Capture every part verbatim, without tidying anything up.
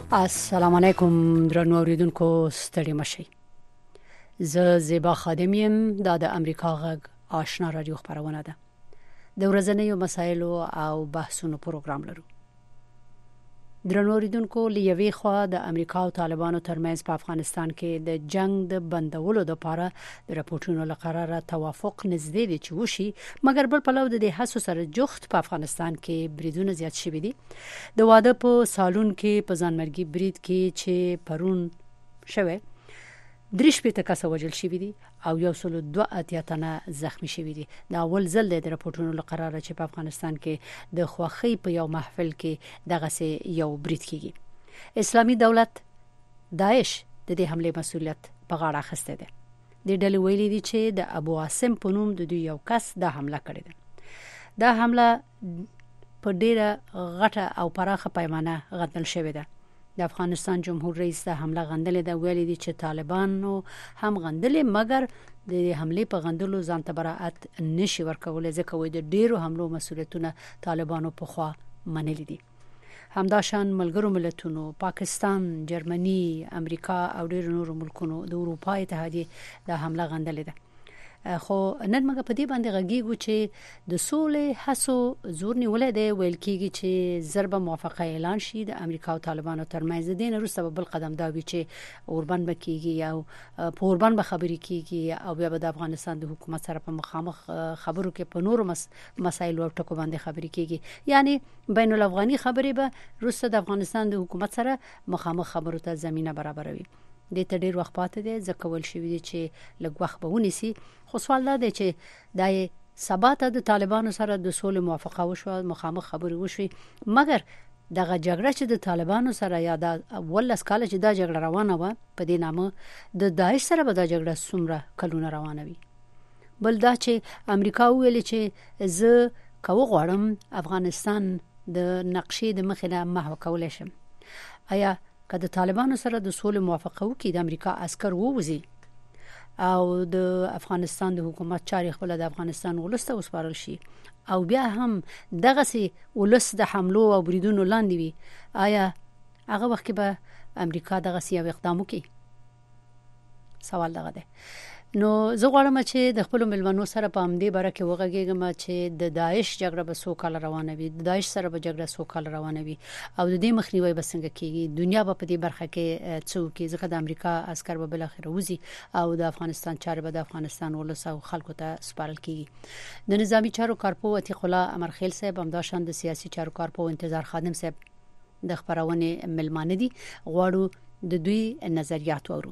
السلام علیکم درنو اوریدونکو ستړي مشي. زه زیبا خادم یم د امریکا غږ آشنا رادیو خبرونه ده. د ورځنیو مسایلو او بحثونو پروګرام لرو. درنو اوریدونکو لیوي خو د امریکا او طالبانو ترمنځ په افغانستان کې د جنگ د بندولو لپاره د راپورټونو لقراره توافق نږدې دی چې وشي، مګر بل په لور د هڅو سره جوخت په افغانستان کې بریدونه زیات شوي دي. د واده په سالون کې په ځانمرګي برید کې چې پرون شوه دریش په تکاسه وجل شوی دي او یو سل دوه اتیا تنه زخمی شوی دي. دا اول ځل د راپورټونو لقراره چې په افغانستان کې د خوخي په یو محفل کې دغه سه یو برید کیږي. اسلامي دولت داعش د دې حمله مسؤلیت په غاړه اخیسته ده. د ډلې ویلي دي چې د ابو عاصم په نوم د دوی یو کس دا حمله کړې ده. دا حمله په ډیره غټه او پراخه پیمانه غندل شوې ده. د افغانستان جمهور رئیس د حمله غندلې ده، ویلي دي چې طالبانو هم غندلې، مګر د حمله په غندلو ځان ته براءت نشي ورکولای، ځکه وایي د ډیرو حملو مسؤلیتونه طالبانو په خوا منلي دي. همداشان ملګرو ملتونو، پاکستان، جرمني، امریکا او ډیرو نورو ملکونو د اروپا اتحادیې د حمله غندلې ده. خو نن موږ په دې باندې غږیږو چې د سولې هڅو زور نیولې ده. ویل کېږي چې ضرب موافقه اعلان شي د امریکا او طالبانو ترمنځ. د دې وروسته بل قدم دا وی چې اوربان بکیږي او په اوربان به خبرې کیږي او بیا به د افغانستان د حکومت سره په مخامخ خبرو کې په نورو مس... مسایلو او ټکو باندې خبرې کیږي. یعنی بین الافغاني خبرې به وروسته د افغانستان د حکومت سره مخامخ خبرو ته زمينه برابروي. د ته ډیر وخت پاتې دی، ځکه ول شوې دي چې لږ وخت به ونیسي. خو سوال دا دی چې د سبا ته د طالبانو سره د سولې موافقه وشو، مخامخ خبرې وشوي، مګر دغه جګړه چې د طالبانو سره یا د ولس کال چې دا جګړه روانه و په دې نامه د داعش سره به دا جګړه څومره کلونه روانه وي. بل دا چې امریکا ویل چې زه کوم غواړم افغانستان د نقشې د مخې نه محو کولای شم. آیا که د طالبانو سره د سولې موافقه وکړي د امریکا عسكر ووزي او د افغانستان د حکومت چاري خپل د افغانستان ولسته وسپارل شي او بیا هم دغه سي ولس د حملو او بریدونو لاندې وي، آیا هغه وخت کې به امریکا دغه سي اقدام وکړي؟ سوال دغه دی. نو زه غواړم چې د خپل ملمنو سره په همدې باره کې وغږیږم چې د داعش جګړه به څو کال روانه وي، د داعش سره به جګړه څو کال روانه وي او د دې مخنیوي به څنګه کیږي. دنیا به په دې برخه کې څو کې ځکه د امریکا عسكر به بل اخر وزي او د افغانستان چارې به د افغانستان ولس او خلکو ته سپارل کیږي. د نظامی چارو کارپو عتیق الله امرخیل صاحب هم داشان د سیاسي چارو کارپو انتظار خادم صاحب د خبرونه ملمانه دي. غواړو د دوی نظریات وورو.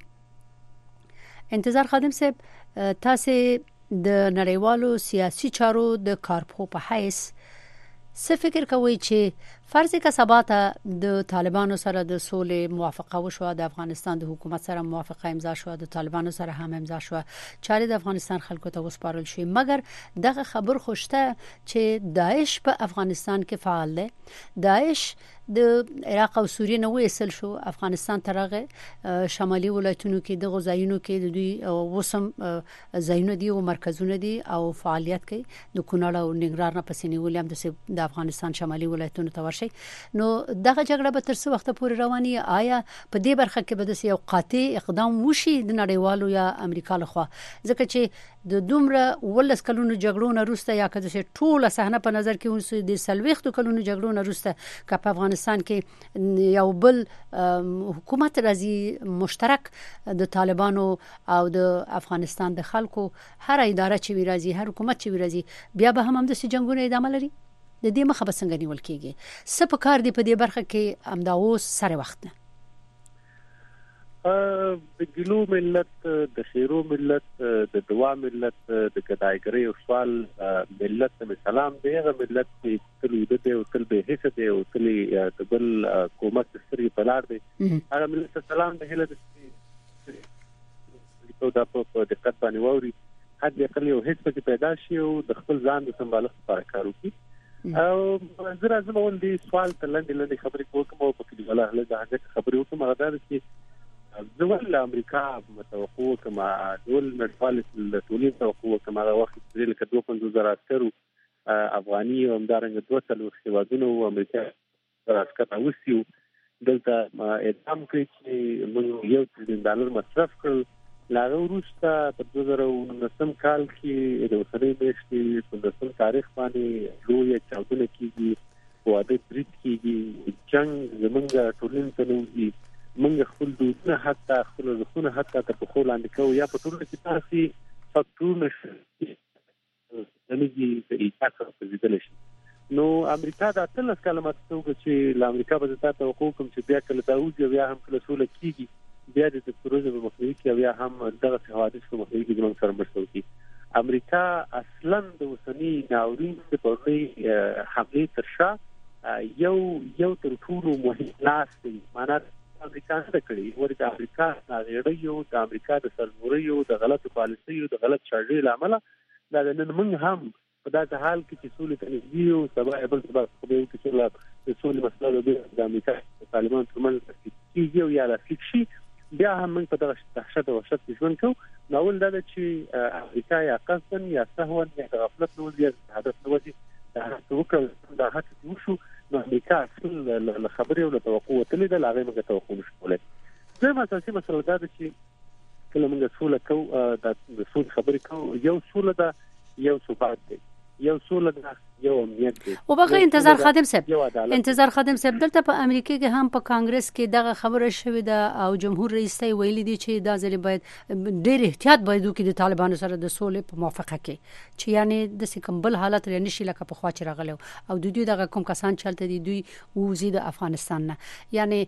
انتظار خادم صاحب، تاسو د نړیوالو سیاسي چارو د کارپو په حیث څه فکر کوئ چې فرض که سبا ته د طالبانو سره د سولې موافقه وشو، د افغانستان د حکومت سره موافقه امضا شو، د طالبانو سره هم امضا شو، چارې د افغانستان خلکو ته وسپارل شي، مګر دغه خبر خوشته چې داعش په افغانستان کې فعال دی، داعش د عراق او سوریه نه وېسل شو، افغانستان ترغه شمالي ولایتونو کې د غزاینو کې د دوی وسم زاینو دي او مرکزونه دي او فعالیت کوي. د کونړ او ننګرهار نه پسې نیولې هم د افغانستان شمالي ولایتونو ته ورشي. نو دغه جګړه به تر څو وخت پورې رواني؟ آیا په دې برخه کې به د یو قاطع اقدام وشي د نړیوالو یا امریکا لخوا؟ ځکه چې د دومره ولس کلونو جګړو نه روسته یا که د ټوله صحنه په نظر کې ونیسو د سلويختو کلونو جګړو نه روسته که په افغانستان کې یو بل حکومت راځي مشترک د طالبانو او د افغانستان د خلکو، هر اداره چې وی راځي، هر حکومت چې وی راځي، بیا به هم هم د جنگونو ادامه لري. د دې مخه به څنګه نیول کیږي؟ څه په کار دی په دې برخه کې امدا اوس سره وخت نه د ګلو ملت، د خیرو ملت، د دوا ملت، د ګدایګری او سوال ملت ته سلام دی. هغه ملت چې تل ویده دی او تل به هیڅ دی او تل د بل حکومت سترګې په لار دی، هغه ملت ته سلام دی. هله د دا په دقت باندې ووري، حد اقل یو هیڅ پکې پیدا شي او د خپل ځان د سمبالښت لپاره کار وکړي. او زه راځم ول دي سوال ته لاندې لاندې خبرې کوم او په کې ولا له هغه خبرې وکم. هغه دا چې ځول امریکا متوقع کما ډول نړیوال ټولنې توقع کما هغه وخت چې لکه دوه پنځوس زره عسکرو افغاني او همدارنګه دوه څلور هیوادونو امریکا عسکر اوسیو دلته اعلان کړی چې موږ یو تریلیون ډالر مصرف کړل. لاغه وروسته په دوه زره نولسم کال کې د اوسنۍ میاشتې په دسم تاریخ باندې لوی چاودنه کیږي، واده برید کیږي، جنگ زمونږ ټولنې ته نوځي، موږ خپل دودونه حتی خپل رسونه حتی په خپل لاندې کوو یا په ټولنه کې تاسو فاکتورونه شي دمږي په ایجاد سره شي. نو امریکا د اتلس کلمات څنګه چې ل امریکا به تاسو توقع کوم چې بیا کله داوود بیا هم کله سوله کیږي، بیا د تروریزم په مخنیوي کې بیا هم دغه حوادث په مخنیوي کې زموږ سره مرسته کوي. امریکا اصلا د اوسنی ناورین په پرې حمله تر شا یو یو تر ټولو مهم لاس دی. معنا امریکا څه کړی ورته امریکا غیړیو د امریکا د سرموریو د غلطو پالیسیو د غلط چارجې لامل دا نن موږ هم په داسې حال کې چې سولې ته نږدې یو سبا بل سبا خو به کې چې د سولې مسله د امریکا طالبان ترمنځ کېږي او یا لاسلیک شي، بیا هم موږ په دغه دهشت او وحشت کې ژوند کوو. نو اول دا چې امریکا یا قصدا یا سهوا یا غفلت نو یا هدف نو دي دا وکړه دا هڅه وشو. نو امریکا اصل له خبرې او له توقع تللی د لاغې موږ توقع نشو کولای. زه ما اساسي مسله دا ده چې کله موږ سوله کوو د سولې خبرې کوو، یو سوله ده یو ثبات دی، یو سوله ده یو امنیت دی. او بغیر انتظار خادم صاحب انتظار خادم صاحب دلته په امریکا کې هم په کانګرس کې دغه خبره شوې ده او جمهور رئیس ته ویلي دي چې دا ځل باید ډېر احتیاط باید وکړي د طالبانو سره د سولې په موافقه کې، چې یعنی د سکمبل حالت لري نشي لکه په خوا چې راغلو او د دوی دغه کوم کسان چلته دي دوی وزي د افغانستان نه. یعنی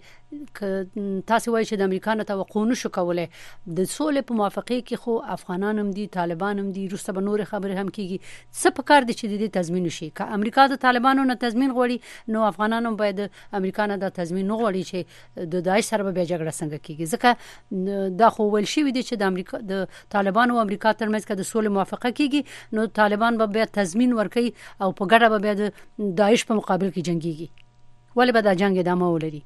تاسو وایي چې د امریکا نه توقع نشو کولای د سولې په موافقه کې، خو افغانان هم دي طالبان هم دي روسته به نور خبره هم کیږي. څه پکار دي چې د دې تضمین شي؟ که امریکا د طالبانو نه تضمین غواړي نو افغانانو باید امریکا نه د تضمین نه غواړي چې د داعش سره به جګړه څنګه کیږي. ځکه دا خو ول شي دي چې د امریکا د طالبانو او امریکا ترمنځ کې د سولې موافقه کیږي نو طالبان به بیا تضمین ورکړي او په ګډه به بیا د داعش په مقابل کې جنگيږي. ولې به دا جنگ ادامه ولري؟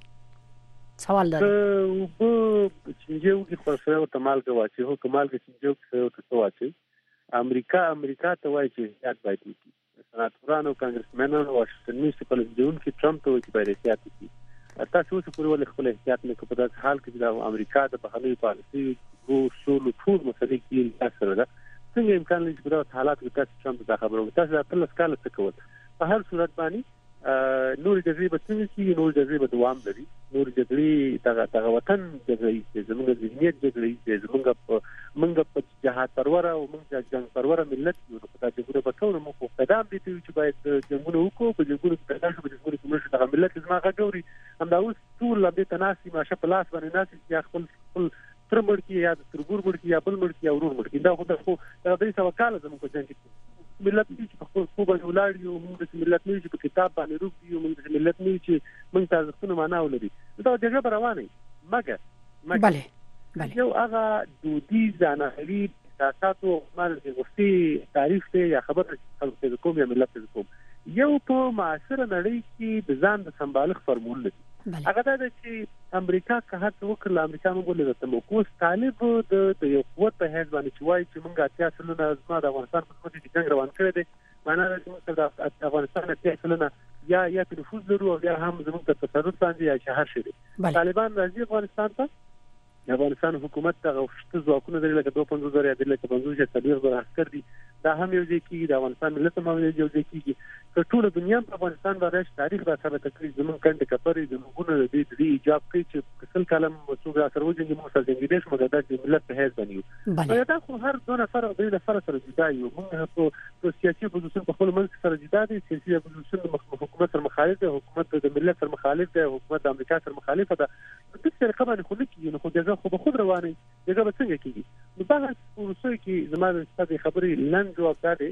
سوال ده. او په چنجو کې خپل او تمال کوي هو کمال کې چنجو کې او تسواچي امریکا امریکا ته وایي چې احتیاط باید وکړي. سناتورانو کانګرسمنانو واشنگټن میونسپل جون کې ټرمپ ته وایي چې باید احتیاط وکړي. تاسو اوس پرې ولې خپل احتیاط نه کوئ؟ په داسې حال کې چې د امریکا د بهرنۍ پالیسۍ وو سولو ټول مسلې کې تاسو ده څنګه امکان لري چې په داسې حالات کې تاسو ټرمپ ته خبرو تاسو د خپل سکاله څه کول؟ په هر صورت باندې نور جزیره به څنګه چې نور جزیره به دوام لري، نور جزیره دغه دغه وطن جزیره زموږ ذهنیت جزیره زموږ په موږ په جهاد پرور او موږ جنگ پرور ملت یو په تاسو ګوره په ټول مو قدم دي چې باید جنگونه وکړو په جنگونو کې تاسو په جنگونو کې موږ دغه ملت زما غوړي هم دا اوس ټول لبه تناسي ماشه په لاس باندې ناسي چې خپل خپل تر مړکی یا ترګور مړکی یا بل مړکی یا ورور مړکی دا خو د خو د دې سوکاله زموږ په جنگ کې ملت چې په خپل خو باندې ولاړ یو موږ د ملت نه چې په کتاب باندې روپ یو موږ د ملت نه چې موږ تاسو څه معنا ولري دا جګړه روانه مګر مګر بله بله یو هغه دودي ځانهري تاسو مال د غوښتي تعریف ته یا خبره خلک کوم یا ملت کوم یو په معاصره نړۍ کې د ځان د سمبالښت فرمول دی. هغه دا چې امریکا که هڅه وکړه امریکا موږ ولې د موکوس طالب د یو قوت په حساب باندې چې وایي چې موږ اتیا سلنه زما د افغانستان په خاطر کې جنگ روان کړی دی، معنا دا چې د افغانستان اتیا سلنه یا یا په نفوذ لرو او یا هم زموږ په تصرف باندې یا شهر شي. طالبان راځي افغانستان ته، افغانستان حکومت ته غوښتل ځواکونه درې لکه دوه پنځوس زره یا درې لکه پنځوس یا څلور زره عسكر دي، دا هم یو ځای کې د افغانستان ملت هم یو ځای کې په ټول دنیا په افغانستان باندې تاریخ را ثابت کړی زموږ کنده کپرې زموږونه د دې د ایجاب کوي چې کسل کلم مسوګ را سره وځي مو سره انګلیش مګر د ملت په هیڅ باندې دا خو هر دوه نفر او درې نفر سره جدا یو موږ په سیاسي پوزیشن په خپل منځ سره جدا دي، سیاسي پوزیشن د حکومت سره مخالف دی، حکومت د ملت سره مخالف دی، حکومت د امریکا سره مخالف ده. د څه رقم باندې خو نه کیږي نو خو دغه خو به خود روانه دغه به څنګه کیږي؟ نو دا ورسوي کې زموږ ستاسو خبرې لند جواب ده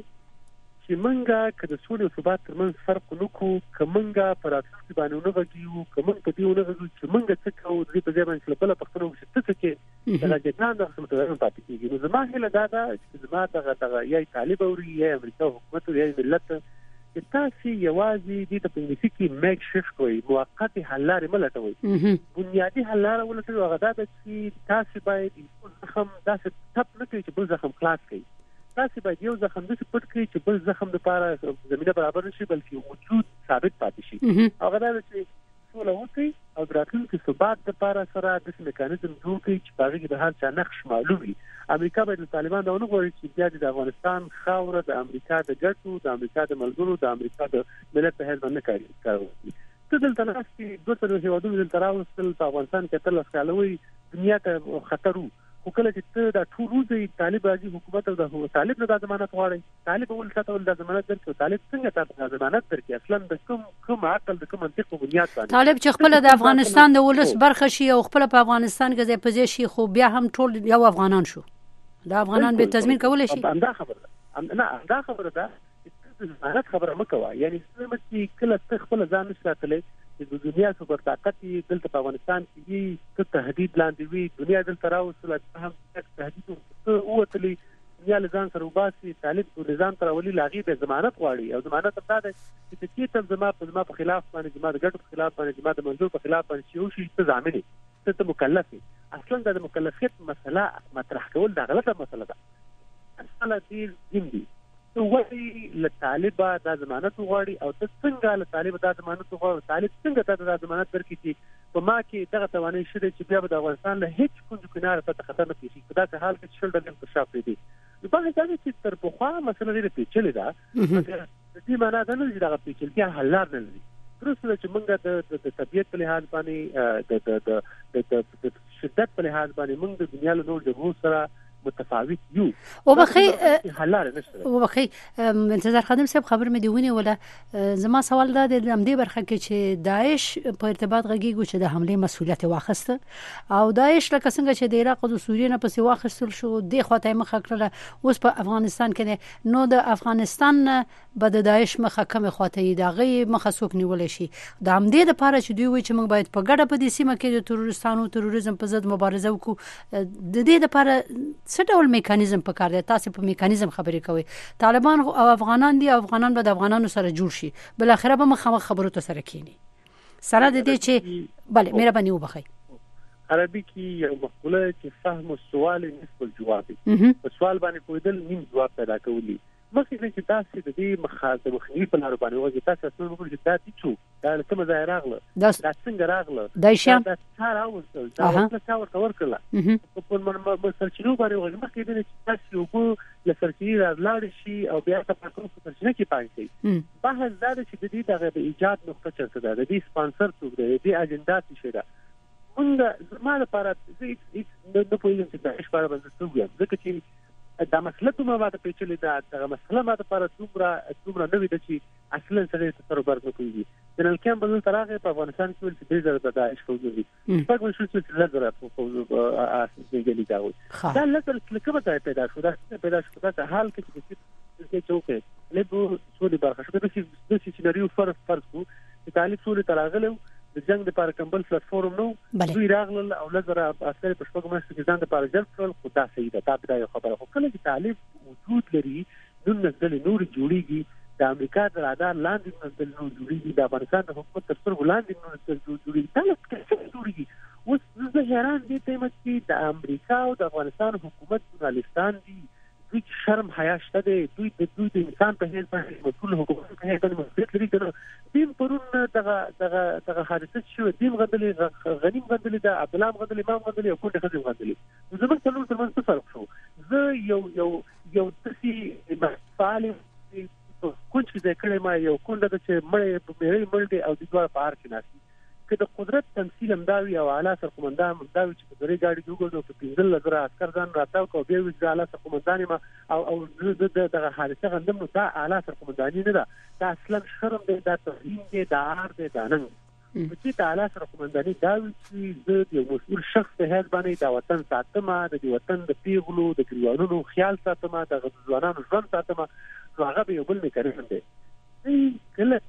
چې منګه کله سولې او ثبات ترمنځ فرق نکوه، کمنګه پر اساس باندې ونغږیو، کمن په دې ونغږیو چې منګه څه کوو دې په ځای باندې بل پښتنو چې څه کې دا جنان د سمتوازن پاتې کیږي. نو زما هله دا ده چې زما دغه دغه یا طالب اوري یا امریکا حکومت یا ملت چې تاسو یوازې دې ته په انګلیسي کې میک شفت کوئ، موقتی حل لارې ملټوي، بنیادی حل لاره ولټوي. هغه دا ده چې تاسو باید زخم داسې تپ نه کړئ چې بل زخم خلاص کړئ، تاسو باید یو زخم داسې پټ کړئ چې بل زخم لپاره زمينه برابر نشي بلکې وجود ثابت پاتې شي. هغه دا چې سوله وکړي او د راتلونکي ثبات لپاره سره د میکانیزم جوړ کړي چې په هغه کې د هر چا نقش معلوم وي. امریکا باید د طالبان دا ونه غواړي چې بیا د افغانستان خاوره د امریکا د ګټو، د امریکا د ملګرو، د امریکا د ملت په حیث باندې کاری کوي. څه دلته ناستي دوه څلور هیوادونو دلته راوستل په افغانستان کې تل ښکالوي دنیا ته خطر وو. خو کله چې ته دا ټول روزي طالب راځي حکومت او د طالب نه د ضمانت غواړي، طالب ول څه ول د ضمانت درکړي، طالب څنګه ته د ضمانت درکړي؟ اصلا د کوم کوم عقل د کوم منطق په بنیاد باندې طالب چې خپل د افغانستان د ولس برخه شي او خپل په افغانستان کې ځای پځې شي، خو بیا هم ټول یو افغانان شو، د افغانان به تضمین کولای شي. همدا خبره نه همدا خبره ده چې ضمانت خبره مکوه. یعنی څه چې کله ته خپل ځان نشاتلې د دنیا سوپر طاقت دلته په افغانستان کې وي، څه تهدید لاندې وي، دنیا دلته راوصله هم تهدید او وتلی دنیا لزان سره وباسي، طالب د نظام تر ولي لاغي به ضمانت غواړي او ضمانت په تاسو چې چې تم زما په زما په خلاف باندې زما د ګټو په خلاف باندې زما د منځور په خلاف باندې یو شی ته ضامن ته ته مکلف یې. اصلا د مکلفیت مسله مطرح کول دا غلطه مسله ده. اصلا دې زمدي نو وایي له طالبه دا ضمانت غواړي او ته څنګه له طالبه دا ضمانت غواړي؟ طالب څنګه ته دا ضمانت درکړي چې په ما کې دغه توانایي شته چې بیا به د افغانستان له هیڅ کونج کناره ته خطر نه پیښي؟ په داسې حال کې چې شل ډلې پر شا پرېږدي. نو باندې دا چې تر پخوا مسله ډېره پیچلې ده، د دې معنا دا نه چې دغه پیچلتیا حل لار نه لري. درسته چې موږ د طبیعت په لحاظ باندې د شدت په لحاظ باندې موږ د دنیا له نورو جګړو سره متفاوت یو. او بخي او بخي انتظار خادم صاحب خبر مې دیونه ولا زما سوال دا د همدې برخه کې چې داعش په ارتباط غږیږي چې د حمله مسؤلیت واخسته او داعش لکه څنګه چې د عراق او سوریه نه پسې واخستل شو، د خواته مخه کړله، اوس په افغانستان کې نو د افغانستان به د داعش مخه کم خواته دی غي مخه سوک نیول شي. د همدې لپاره چې دوی وایي چې موږ باید په ګډه په دې سیمه کې د تروریستانو تروریزم په ضد مبارزه وکړو، د دې لپاره څه ډول میکانیزم په کار دی؟ تاسو په میکانیزم خبرې کوي. طالبان او افغانان دي، افغانان به د افغانانو سره جوړ شي، بل اخره به مخامخ خبرو ته سره کینی سره د دې چې bale مهرباني وبخي. عربي کې یو مقوله چې فهم السؤال نصف الجواب، په سوال باندې پوهیدل نیم جواب پیدا کوي. مخکې چې تاسو د دې مخاطب مخنی په لار باندې وځي، تاسو څه وګورئ چې تاسو څو دا کوم ځای راغله، دا څنګه راغله، دا شام دا څار اوسل دا څه څور کور کړل په من سرچینو باندې وځي. مخکې د تاسو یو له سرچینې راځلاړ شي او بیا تاسو په سرچینه کې پاتې. بحث دا چې د دې دغه ایجاد نقطه چرته ده، د دې سپانسر څوک دی، د دې اجنډا څه شي ده. موږ زموږ لپاره د د پولیسو د اشاره باندې څه وایي ځکه چې دا مسله ته ما ته پیچلې ده. دا مسله ما ته لپاره څومره څومره نوې ده چې اصلا سره تصور برنه کوي. د نن کې بدل ترغه په افغانستان کې ولې د زړه د داعش فوجي په کوم شي چې لږه په فوجو اساسي ګلې داوي دا لږه لکه به پیدا شو دا پیدا شو دا حال کې چې څوک له بو سولې برخه شو د دې سيناريو فرض فرض کو چې طالب سولې ترغله د جنگ لپاره کمبل پلیټفارم نو دوی راغله او لزر اثر په شپږ میاشتو کې ځان لپاره جلب کړل. خو دا صحیح ده، دا د یو خبره خو کله چې طالب وجود لري نو نسل نور جوړیږي، د امریکا د رادار لاندې نسل نور جوړیږي، د افغانستان د حکومت تر څنګ ولاندې نور نسل جوړیږي. دا څه جوړیږي؟ اوس زه حیران دي ته چې د امریکا او د افغانستان حکومت ژورنالستان دي، دوی شرم حیا شته دي، دوی د دوی د انسان په هیڅ باندې مسؤل حکومت په هیڅ باندې مسؤلیت لري. کنه دیم پرون دغه دغه دغه حادثه شو، دیم غندلې غنیم غندلې د عبد الله غندلې امام غندلې او کوټه خدای غندلې. زموږ څلور تر منځ څه فرق شو؟ زه یو یو یو تاسو فعال کوم چې ذکر ما یو کومه چې مړې په مېرې مړې او د دوه په اړه کې ناسي که د قدرت تمثيل امداوي او اعلی سرقومندان امداوي چې په دغه گاډي جوړو په پنځل لزر عسكر ځان راتاو کو به وځي اعلی سرقومندان ما او او دغه حادثه غندم نو دا اعلی سرقومنداني نه ده، دا اصلا شرم دی، دا توهین دی، دا عار دی، دا نن چې د اعلی سرقومنداني دا چې د یو مسؤل شخص په هیڅ باندې د وطن ساتمه، د وطن د پیغلو د ګریوانونو خیال ساتمه، د ځوانانو ژوند ساتمه، نو هغه به یو بل میکانیزم دی. کله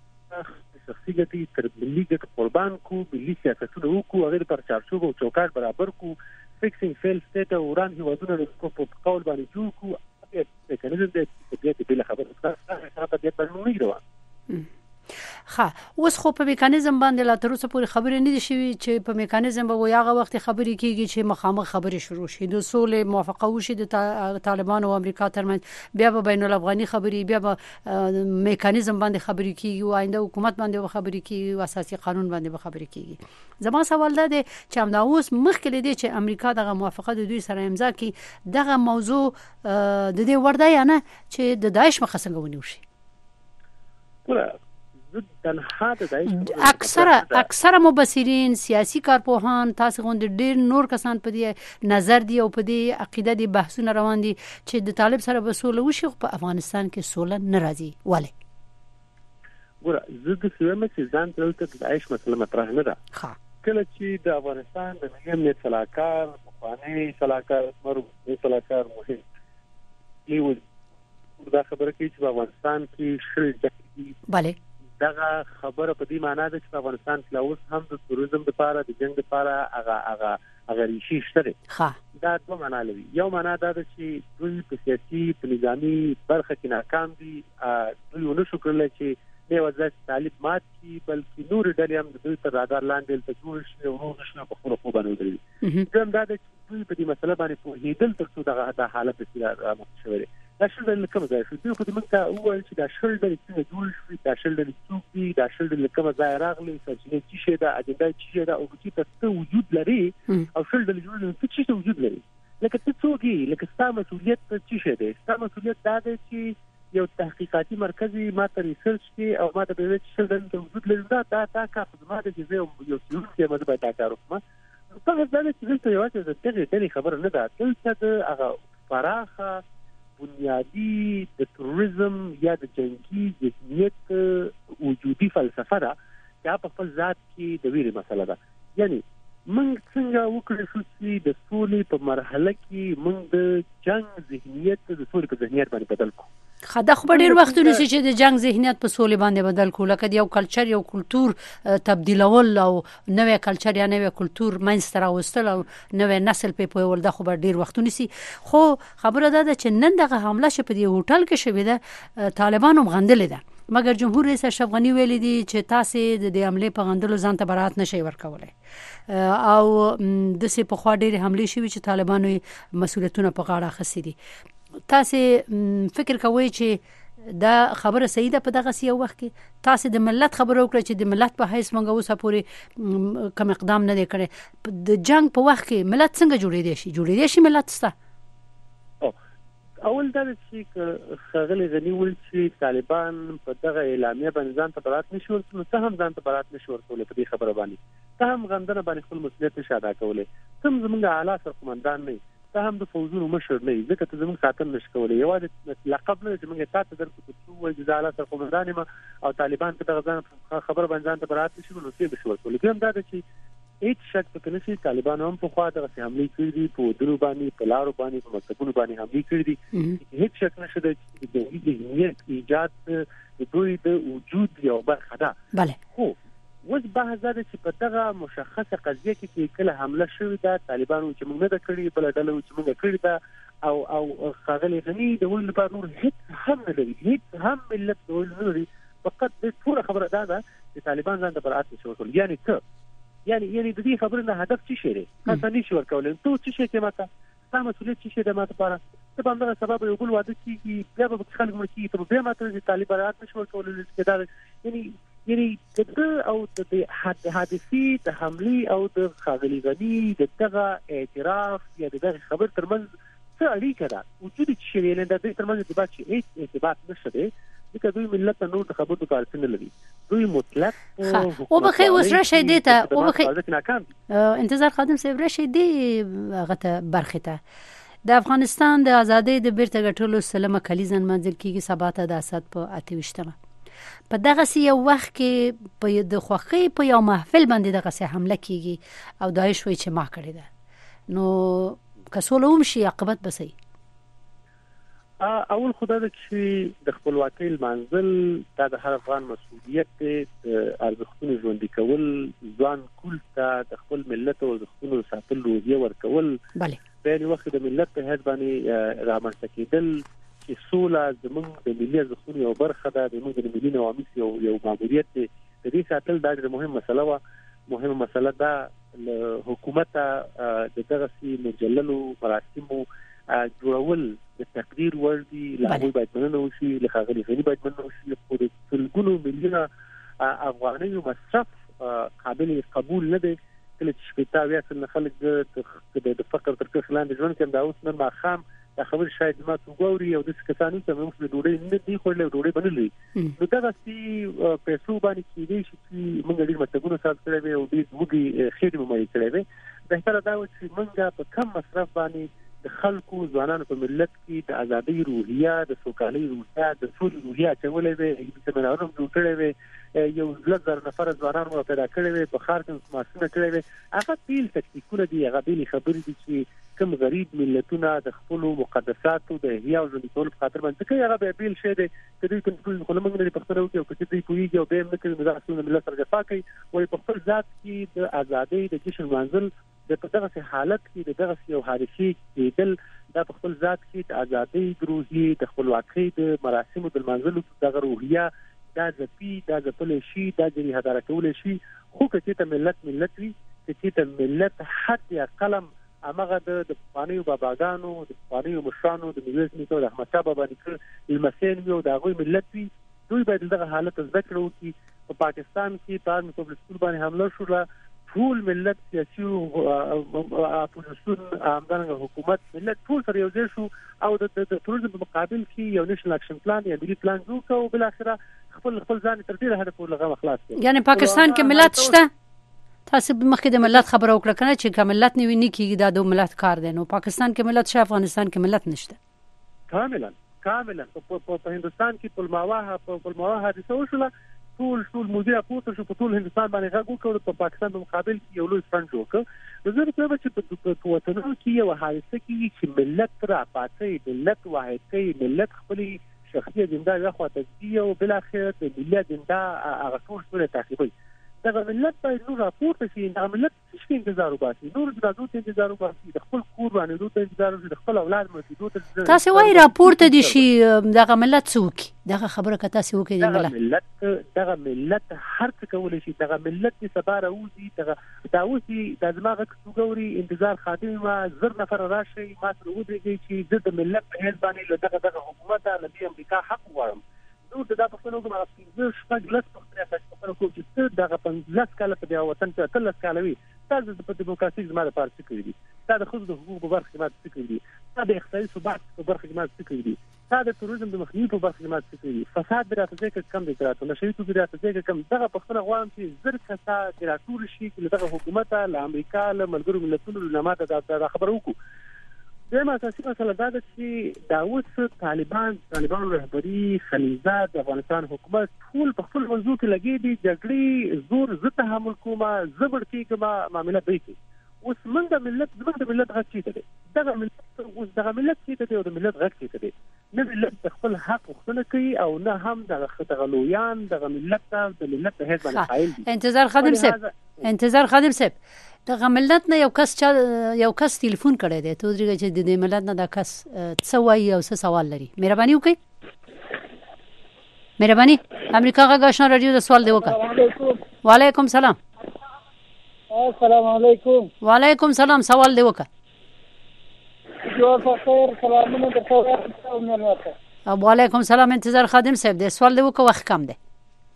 شخصي ګټې تر ملي ګټو قربان کو، ملي سیاستونه وکړو، هغه پر چارچوب او چوکاټ برابر کو، فیکسینګ فیل سټیټ او وران هیوادونه په قول باندې جوړ کو. هغه میکانیزم دی چې د دې بل خبره څخه هغه په دې باندې نه روان. ها اوس خو په میکانیزم باندې لا تر اوسه پورې خبرې نه دي شوي چې په میکانیزم به یاغه وخت خبرې کیږي چې مخامخ خبرې شروع شي د سولې موافقه وشي د طالبان او امریکا ترمنځ بیا به بین الافغاني خبرې بیا به میکانیزم باندې خبرې کیږي او آینده حکومت باندې خبرې کیږي او اساسي قانون باندې خبرې کیږي زما سوال ده چې همدا اوس مخکې لدی چې امریکا دغه موافقه د دوی سره امضا کړي دغه موضوع د دې ورده یا نه چې د داعش مخه څنګه ونیول شي اکثره اکثره مبصرین سیاسي کارپوهان تاسو غوند ډیر نور کسان په دې نظر دی او په دې عقیده دي بحثونه روان دي چې د طالب سره به سوله وشي په افغانستان کې سوله ناراضي وله ګوره زه د سیمه چې ځان ته د عايش مسله مطرح نه ده کله چې د افغانستان د ملي امنیت صلاحکار مخاني صلاحکار مرو صلاحکار مهم لیو دا خبره کوي چې په افغانستان کې شل ځکه bale دغه خبره په دې معنی ده چې په افغانستان کې اوس هم د توریزم لپاره د جنگ لپاره هغه هغه هغه ریشي شته ها دا دوه معنی لري یو معنی دا ده چې دوی په سیاسي په نظامی برخه کې ناکام دي دوی ونه شو کولای چې د وزارت طالب مات کی بلکې نور ډلې هم د دوی تر رادار لاندې ته جوړ شي او نشنه په خپل خو باندې ودرېږي کوم دا د دوی په دې مسله باندې په هیدل تر څو دغه حالت سره مخ دا شل د کوم ځای شو دوی خو د منځه اول چې دا شل د څنګه جوړ شو دا شل د څوک دی دا شل د کوم ځای راغلی چې چې شه دا اجنډا چې دا او چې تاسو وجود لري او شل د جوړ نو چې وجود لري لکه څه څوک لکه ستاسو مسؤلیت چې شه دی ستاسو مسؤلیت دا دی چې یو تحقیقاتي مرکزي ماته ریسرچ کې او ماته به چې شل د وجود لري دا دا تا کا خدمات چې یو یو څه چې مده به تا کارو ما په هغه ځای چې څه یو څه د دې خبره نه ده چې د هغه فراخه بنیادی د توریزم یا د جنگي ذهنیت وجودي فلسفه ده چې په خپل ذات کې د ویرې مسله ده یعنی موږ څنګه وکړو چې د سولې په مرحله کې موږ د جنگ ذهنیت د سولې په ذهنیت باندې بدل کړو خدا خو ډیر وخت ونیسي چې د جنگ ذهنیت په سولې باندې بدل کړو لکه یو کلچر یو کلچر تبدیلول او نوې کلچر یا نوې کلچر ماینستر اوستل او نوې نسل په پوي ولدا خو ډیر وخت ونیسي خو خبره ده چې نن دغه حمله شپ دی هوټل کې شوې ده طالبانو غندل ده مګر جمهور رئیس اشرف غنی ویل دي چې تاسو د دې حمله په غندلو ځان ته برات نشي ورکولای او د سه په خوا ډېر حمله شوې چې طالبانو مسؤلیتونه په غاړه خسي دي تاسو فکر کوئ چې دا خبره صحیح ده په دغه سیو وخت کې تاسو د ملت خبرو کړئ چې د ملت په حیث مونږ اوسه پورې کوم اقدام نه دی کړی د جنگ په وخت کې ملت څنګه جوړې دي شي جوړې دي شي ملت ستا اول دا چې خغلی غنی ول چې طالبان په دغه اعلامیه باندې ځان ته برات نشور نو ته هم ځان ته برات نشور کولای په دې خبره باندې ته هم غندنه باندې خپل مسؤلیت نشه ادا کولای ته زمونږ اعلی سرقومندان نه ته هم د فوزونو مشر نه ځکه ته زمونږ ساتل نشو کولای یوازې لقب نه چې موږ تاسو درکو چې وایي چې اعلی سرقومندان ما او طالبان په دغه ځان خبره باندې ځان ته برات نشور نو څه بشور کولای کوم دا چې هیڅ شک پکې نشي طالبان هم په خوا دغه حمله کړې دي په درو باندې په لارو باندې په مکتبونو باندې حمله کړې دي هیڅ شک نشي چې د دې ایجاد د دوی د وجود یو برخه ده bale خو وځ به زده چې په دغه مشخصه قضیه کې کله حمله شوې ده طالبانو چې موږ نه د کړې بل ډله چې موږ کړې ده او او خغلی غنی د ول لپاره نور هیڅ هم نه لري هیڅ هم ملت ول نه لري فقط د ټول خبره ده چې طالبان ځان ته برات شو کول یعنی څه یعنی یعنی د دې خبرې نه هدف څه شي دی تاسو نشئ ورکولای ته څه شي کې ماته تاسو مسؤلیت څه شي د ماته لپاره ته باندې سبب یو بل واده کیږي بیا به خلک مړ کیږي ته بیا ماته د طالبانات نشو ورکولای چې دا یعنی یعنی د او د حادثي د حمله او د خاغلی غنی د دغه اعتراف یا دغه خبر ترمنځ څه اړیکه ده وجود چې ویل د دې ترمنځ د باندې هیڅ ارتباط نشته دی چې دوی ملت نور د خبرو کار څنګه لري دوی مطلق او بخي اوس راشي دیته او بخي انتظار خادم صاحب راشي دی غته برخه ته د افغانستان د ازادۍ د بیرته ګټلو سلمه کلیزن منځل کیږي سباته د اسد په اتوشتمه په دغه سی یو وخت کې په د خوخي په یو محفل باندې دغه سه حمله کیږي او داعش وایي چې ما کړی ده نو کسولوم شي عاقبت بسي اول خدای د چې د خپلواکۍ منزل دا د هر افغان مسؤلیت دی ارزښتونه ژوندۍ کول ځوان کول ته د خپل ملت او ارزښتونو ساتل روزي ورکول bale په یوه وخت د ملت په هڅه باندې رامنځته کېدل چې سوله زموږ د ملي ارزښتونو یو برخه ده د موږ د ملي نواميس یو یو ماموریت دی د دې ساتل دا ډېره مهمه مسله وه. مهمه مسله دا له حکومت د دغه سي مجللو مراسمو جوړول د تقدیر ور دي. له هغوی باید مننه وشي، له ښاغلي غني باید مننه وشي، خو د سلګونو میلیونه افغانیو مصرف قابل قبول نه دی. کله چې شپېته اویا سلنه خلک د فقر تر کښ لاندې ژوند کوي، دا اوس نن ماښام دا خبر شاید ما وګوري او د کسانو ته موږ د ډوډۍ نه دی خورلې، ډوډۍ باندې لري. نو دا چې پیسو باندې کېږي چې موږ ډېر متګونو سره کړی وي او دې وګي خېټه مې کړی وي. بهتره دا و چې موږ په کم مصرف باندې د خلکو ځوانانو په ملت کې د ازادۍ روحیه، د سوکالۍ روحیه، د سولې روحیه چولې وي. چې منارو جوړ کړی وي، یو لږ نفر ځوانان مو پیدا کړی وي، په خار کې ماسونه کړی وي. هغه بیل تکتیکونه دي، هغه بیل خبرې دي چې کوم غریب ملتونه د خپل مقدساتو د احیا او ژوند کولو په خاطر باندې کوي. هغه به بیل شي دي چې دوی کنټرول خو موږ نه پښتنو کې او چې دوی کوي او به موږ کې مزاحمت ملت سره جفا کوي. وایي په خپل ذات کې د ازادۍ د جشن منزل د په دغه حالت کې د دغه یو حادثي کېدل، دا په خپل ذات کې د ازادۍ د روحیې د خپلواکۍ د مراسمو د منزل دغه روحیه دا ځپي، دا ځپل شي، دا جری هدار کول شي. خو چې ته ملت ملت وي، چې ته ملت حق یا قلم امغه د پخوانیو باباګانو، د پخوانیو مشرانو، د میرویس نیکه او د احمد شاه بابا نیکه لمسین وي او د هغوی ملت وي، دوی باید دغه حالت زده کړو. چې په پاکستان کې په ارمي پبلک سکول باندې حمله شوله، ټول ملت سیاسي او اپوزیسیون همدارنګه حکومت ملت ټول سره یو ځای شو او د تروریزم په مقابل کې یو نېشنل اکشن پلان یا ملي پلان جوړ کړ او بل اخره خپل خپل ځان تر ډیره حد پورې لغه خلاص کړ. یعنی پاکستان کې ملت شته؟ تاسو مخکې د ملت خبره وکړه کنه چې کوم ملت نه ویني کېږي دا د ملت کار دی. نو پاکستان کې ملت شته، افغانستان کې ملت نشته. کاملا کاملا په هندستان کې پلماوه په پلماوه حادثه وشوله، ټول ټول مدیر پورته شو، په ټول هندستان باندې غږ وکړ، په پاکستان په مقابل کې یو لوی فرند جوړ کړ. زه په چې په وطنونو کې یو حادثه کې چې ملت را پاتې، ملت واحد کوي، ملت خپل شخصي اجنډا راخواته دی او بل اخر د ملي اجنډا هغه ټول ټول تعقیبوي. دا ملت باید نور راپورته شي، دا ملت څه انتظار وباسي، نور د راځو ته انتظار وباسي، د خپل کور باندې دوی ته انتظار وکړي، د خپل اولاد مرتدو ته. تاسو وايي راپورته دي شي دا ملت څوک دغه خبره که تاسو وکړئ د ملت ملت دغه ملت هر څه کولای شي، دغه ملت چې سبا راوځي، دغه دا اوسي د دماغ څوګوري انتظار خادم ما زر نفر راشي ما سره ودرېږي چې زه د ملت په هیڅ باندې دغه دغه حکومت له امریکا حق غواړم. نو دا په خپل وګړو کې شپږ لس په خپل کو چې دغه پنځلس کاله په وطن کې تلس کاله وي، تاسو د دیموکراسي زما د پاره څه کوي دي، دا د خود د حقوقو په برخه کې ما څه کوي دي، دا د اقتصادي ثبات په برخه کې ما څه کوي دي، دا د تروریزم د مخنیوي په برخه کې ما څه کوي دي، فساد د راځي کې کم دي ترته نشي تو د راځي کې کم. دغه په خپل غواړم چې زر کسا د راټول شي چې دغه حکومت له امریکا له ملګرو ملتونو له ماته دا خبر وکړو. دغه اساسي مسله دا ده چې دا اوس طالبان طالبان رهبری خلیزه د افغانستان حکومت ټول په خپل موضوع کې لګي دي، جګړې زور زه تحمل کوم، زبر کې کوم معاملې به کوي. اوس موږ د ملت زموږ د ملت غږ چیته دی، دغه ملت اوس دغه ملت چیته دی او د ملت غږ چیته دی. نه ملت خپل حق غوښتنه کوي او نه هم دغه تغلویان دغه ملت ته د ملت په هیڅ باندې قایل دي. انتظار خادم صاحب انتظار خادم صاحب دغه ملت نه یو کس چې یو کس ټلیفون کړی دی، ته درګه چې د دې ملت نه دا کس څه وایي او څه سوال لري. مهرباني وکړئ، مهرباني. امریکا غږ آشنا رادیو د سوال دی وکړه. وعلیکم سلام. السلام علیکم. وعلیکم سلام. سوال دی وکړه. جواب خیر سلامونه درته او ملت. وعلیکم سلام. انتظار خادم صاحب دی سوال دی وکړه، وخت کم دی.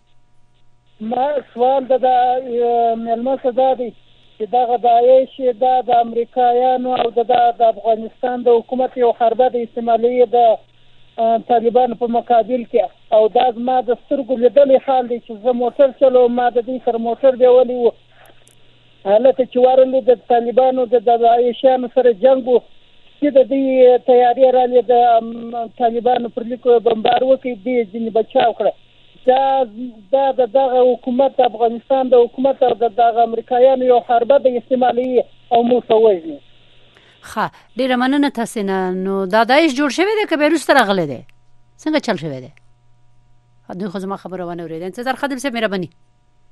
ما سوال د ملت صدا دی چې دغه داعش دا د امریکایانو او د د افغانستان د حکومت یو حربه د استعمالي د طالبان په مقابل کې، او دا ما د سترګو لیدلې حال دی چې زه موټر چلوم، ما د دې سره موټر بیولې وو، هلته چې ورلې د طالبانو د داعشیانو سره جنګ و چې د دې تیاري رالې د طالبانو پر لیکو بمبار وکړي، دې ځینې بچاو کړه. دا دا د دغه حکومت د افغانستان د حکومت او د دغه امریکایانو یو حربه د استعمالي او موسوي. ښه ډیره مننه تاسو نه. نو دا داعش جوړ شوی دی که به وروسته راغلی دی، څنګه چل شوی دی؟ دوی خو زما خبره ونه اورېده. انتظار خادم صاحب مهرباني.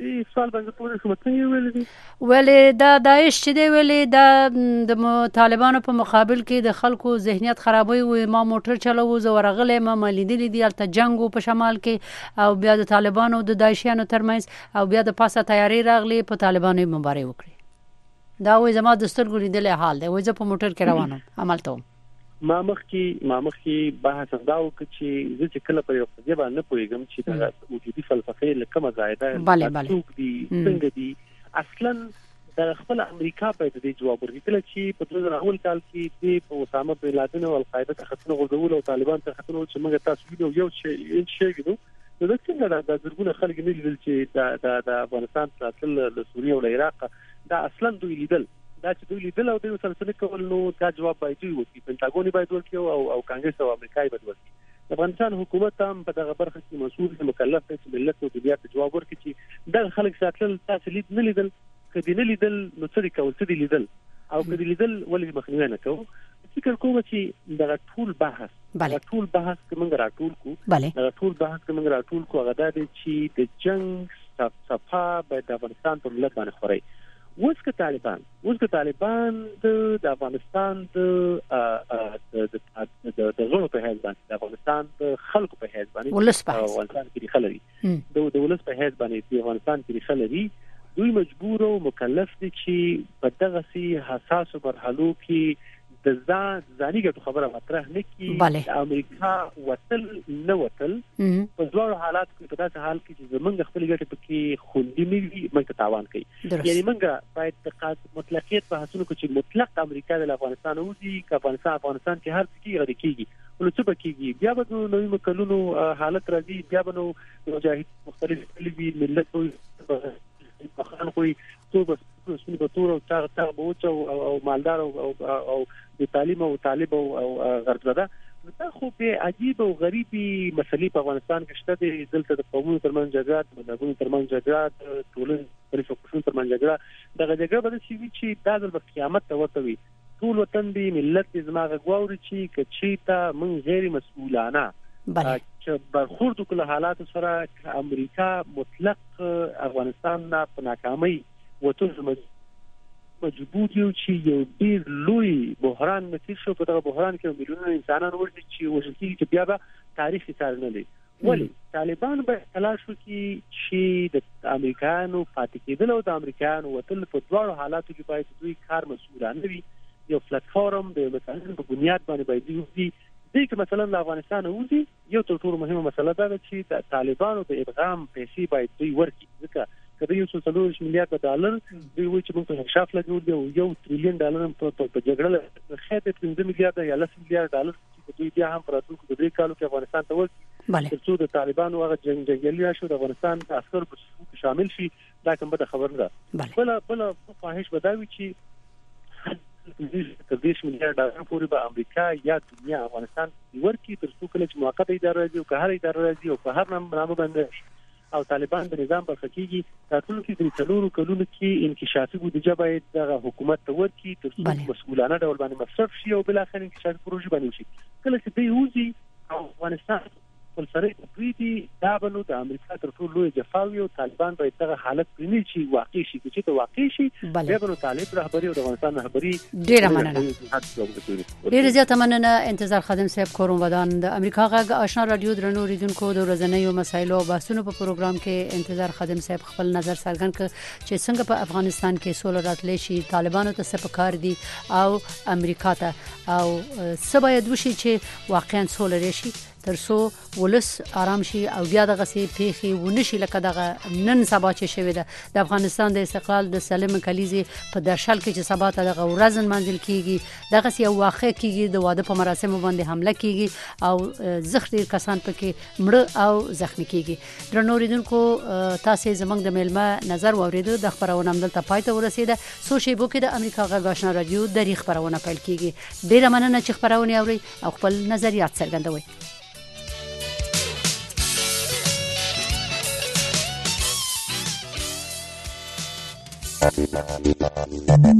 دې سوال باندې پوره شو څنګه ویل دي ولې دا داعش چې دی ولې دا د طالبانو په مقابل کې د خلکو ذهنیت خرابوي و ما موټر چلوو زه ورغلې ما ملیدلې دي الته جنگ په شمال کې او بیا د طالبانو د داعشیانو ترمنځ او بیا د پاسه تیاری راغلی په طالبانو مبارزه وکړي دا وې زما د سترګو لیدلې حال دی وې زه په موټر کې روانم عمل ته ما مخکې ما مخکې بحث دا وکړ چې زه چې کله په یو څه باندې پوهیږم چې دا وجودي فلسفه لکه مزایده څوک دي څنګه دي اصلا د خپل امریکا په دې جواب ورکړل چې په دوه زره اول کال کې د اسامه بن لادن او القاعده ته خطونه غوډول او طالبان ته خطونه چې موږ تاسو یو شی شی ګورو نو دا څنګه د زرګونه خلک نه لیدل چې د د افغانستان تل د سوریه او عراق دا اصلا دوی لیدل دا چې دوی لیدل او دوی سره کول نو دا جواب باید وي پنټاګون باید ورکړي او او کانګرس او امریکای باید ورکړي افغانستان حکومت هم په دغه برخه کې مسؤل مکلف دی چې ملت او دنیا ته جواب ورکړي چې دا خلک ساتل تاسو لید نه لیدل کدی نه لیدل نو څه کول څه لیدل او کدی لیدل ولې مخنیوي نه کوو فکر کوم چې دا ټول بحث دا ټول بحث کوم راټول کو دا ټول بحث کوم راټول کو هغه د چې د جنگ صفه په افغانستان په ملت باندې خوري اوس که طالبان اوس که طالبان د افغانستان د د د غړو په حیث باندې د افغانستان د خلکو په حیث باندې ولس په افغانستان کې خلري د د ولس په حیث باندې د افغانستان کې خلري دوی مجبور او مکلف دي چې په دغه سي حساس مرحلو کې د ځان ځاني ګټو خبره مطرح نه کی د امریکا وتل نه وتل په ډول حالات کې په داسې حال کې چې زمونږ خپل ګټه پکې خوندې نه وي موږ تاوان کوي یعنی موږ باید د مطلقیت په حاصلو کې چې مطلق امریکا د افغانستان او دي چې افغانستان افغانستان کې هر څه کې غړي کیږي ولڅ بکیږي بیا به نو نوې مکلونو حالت راځي بیا به نو مجاهد مختلف کلیوي ملت خان خوې تو بس سن په تور او تاغ تاغ بوچ او مالدار او او د تعلیم او طالب او غربزده دا خو په عجیب او غریبي مسلې په افغانستان کې شته د دلته د قومونو ترمنځ جګړه د قومونو ترمنځ جګړه ټولن پرې فوکسون ترمنځ جګړه دغه جګړه به شي چې دا د قیامت ته ورته وي ټول وطن دی ملت زماغه غواړي چې کچې ته من غیر مسؤلانه چې برخورد کله حالات سره امریکا مطلق افغانستان نه په ناکامۍ وته مجبور یو چې یو ډیر لوی بحران نتیجه شو په دغه بحران کې میلیونونه انسانان ورته چې وژل چې بیا به تاریخ ثابت نه لري ولی طالبان به تلاش وکړي چې د امریکایانو پاتې کېدل او د امریکایانو وتل په دواړو حالاتو کې باید دوی کار مسؤلانه وي یو پلیټ فارم د مثلا په بنیاد باندې باید وي دغه مثلا د افغانستان اوسي یو تر ټولو مهمه مسله ده چې د طالبانو د ادغام پیسې باید دوی ورکړي ځکه کله یو څو څلور میلیارډ ډالر دوی وایي چې موږ په حساب لګول دی یو تریلیون ډالر په جګړه خېټه پنځه میلیارډ یا لس میلیارډ ډالر چې دوی بیا هم پراتو د دې کالو کې افغانستان ته ورکړي ترڅو د طالبانو هغه جنگ جنگیالي شو د افغانستان د عسکر په شامل شي دا کوم به خبر ده بل بل خواهش بداوي چې تدریس میلیارډ ډالر پورې به امریکا یا دنیا افغانستان ورکی تر څو کله چې موقته اداره راځي او که هر اداره راځي او په هر نامه باندې او طالبان د نظام په حقيقي راتلونکي د څلورو کلونو کې انکشافي بودیجه باید د حکومت ته ورکی تر څو مسؤلانه ډول باندې مصرف شي او بل اخر انکشافي پروژه باندې شي کله چې دوی وځي افغانستان خپل سره پریدي دا بنو د امریکا تر ټولو لوی جفاوي او طالبان باید دغه حالت پرني چې واقع شي چې ته واقع شي بیا بنو طالب رهبری او د افغانستان رهبری ډیره مننه ډیره زیاته مننه انتظار خادم صاحب کوروم ودان د امریکا غږ آشنا رادیو درنو ریډونکو د ورځنیو مسایلو او بحثونو په پروګرام کې انتظار خادم صاحب خپل نظر څرګند کړ چې څنګه په افغانستان کې سول راتلی شي طالبانو ته څه پکار دي او امریکا ته او څه باید وشي چې واقعا سول راشي ترڅو ولس آرام شي او بیا دغه سي پیخي ونشي لکه دغه نن سبا چې شوی ده د افغانستان د استقلال د سلیم کلیزي په درشل کې چې سبا ته دغه ورځن منځل کیږي دغه سي واقع کیږي د واده په مراسمو باندې حمله کیږي او زخري کسان پکې مړ او زخمی کیږي درنو ریدونکو تاسو زمنګ د ملما نظر وریدو د خبرونه مدلته پاتې ورسیده سوشي بو کې د امریکا غږ آشنا رادیو د خبرونه پیل کیږي ډیره مننه چې خبرونه اوري او خپل نظریات څرګندوي